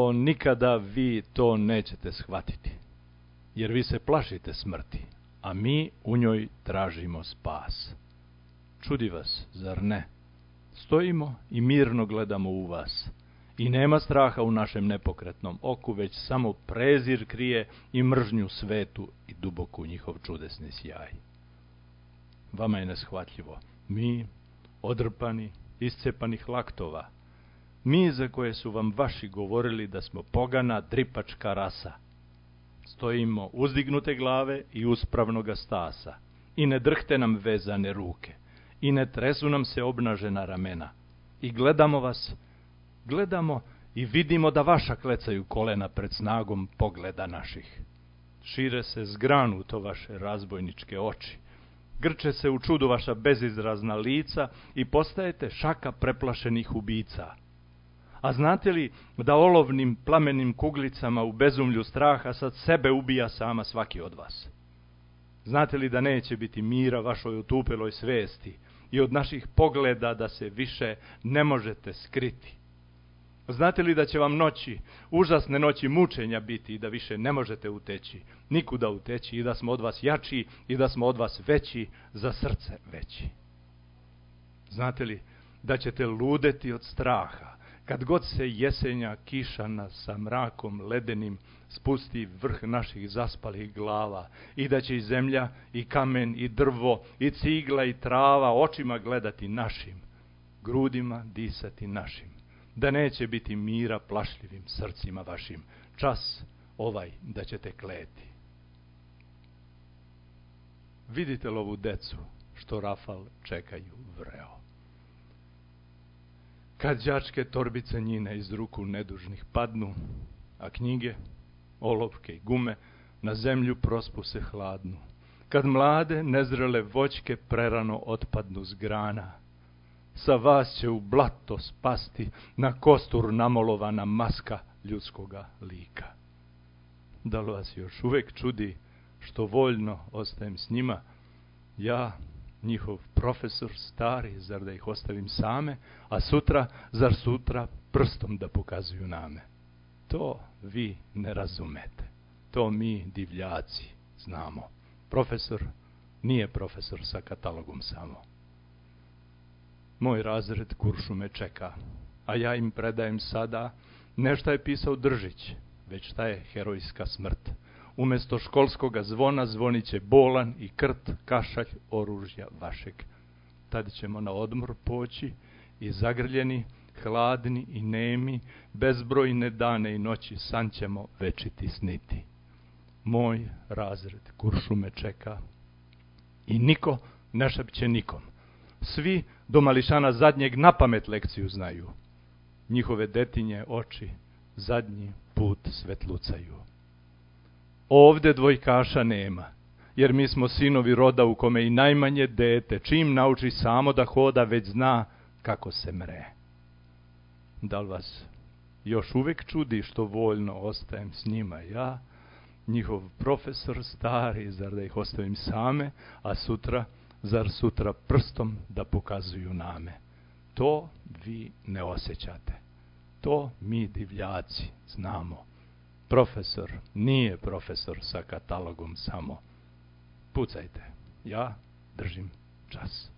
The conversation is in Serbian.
O, nikada vi to nećete shvatiti, jer vi se plašite smrti, a mi u njoj tražimo spas. Čudi vas, zar ne? Stojimo i mirno gledamo u vas. I nema straha u našem nepokretnom oku, već samo prezir krije i mržnju svetu i duboku njihov čudesni sjaj. Vama je neshvatljivo. Mi, odrpani, iscepanih laktova, mi za koje su vam vaši govorili da smo pogana, dripačka rasa, stojimo uzdignute glave i uspravnoga stasa, i ne drhte nam vezane ruke, i ne tresu nam se obnažena ramena, i gledamo vas, gledamo i vidimo da vaša klecaju kolena pred snagom pogleda naših. Šire se zgranuto vaše razbojničke oči, grče se u čudu vaša bezizrazna lica i postajete šaka preplašenih ubica. A znate li da olovnim plamenim kuglicama u bezumlju straha sad sebe ubija sama svaki od vas? Znate li da neće biti mira vašoj otupeloj svesti i od naših pogleda da se više ne možete skriti? Znate li da će vam noći, užasne noći mučenja biti i da više ne možete uteći, nikuda uteći, i da smo od vas jači i da smo od vas veći, za srce veći? Znate li da ćete ludeti od straha kad god se jesenja kišana sa mrakom ledenim spusti vrh naših zaspalih glava, i da će i zemlja i kamen i drvo i cigla i trava očima gledati našim, grudima disati našim, da neće biti mira plašljivim srcima vašim, čas ovaj da ćete kleti. Vidite li ovu decu što rafal čekaju vreo? Kad đačke torbice njine iz ruku nedužnih padnu, a knjige, olovke i gume na zemlju prospuse hladnu, kad mlade nezrele voćke prerano otpadnu s grana, sa vas će u blato spasti na kostur namolovana maska ljudskoga lika. Da li vas još uvek čudi što voljno ostajem s njima, ja, njihov profesor stari, zar da ih ostavim same, a sutra, zar sutra prstom da pokazuju name? To vi ne razumete, to mi divljaci znamo. Profesor nije profesor sa katalogom samo. Moj razred kuršume čeka, a ja im predajem sada ne šta je pisao Držić, već šta je herojska smrt. Umesto školskoga zvona zvonit će bolan i krt kašalj oružja vašeg. Tad ćemo na odmor poći i zagrljeni, hladni i nemi, bezbrojne dane i noći san ćemo večiti sniti. Moj razred kuršume čeka i niko ne šepće nikom. Svi do mališana zadnjeg napamet lekciju znaju. Njihove detinje oči zadnji put svetlucaju. Ovde dvojkaša nema, jer mi smo sinovi roda u kome i najmanje dete, čim nauči samo da hoda, već zna kako se mre. Da li vas još uvek čudi što voljno ostajem s njima ja, njihov profesor stari, zar da ih ostavim same, a sutra, zar sutra prstom da pokazuju name? To vi ne osjećate. To mi divljaci znamo. Profesor nije profesor sa katalogom samo. Pucajte, ja držim čas.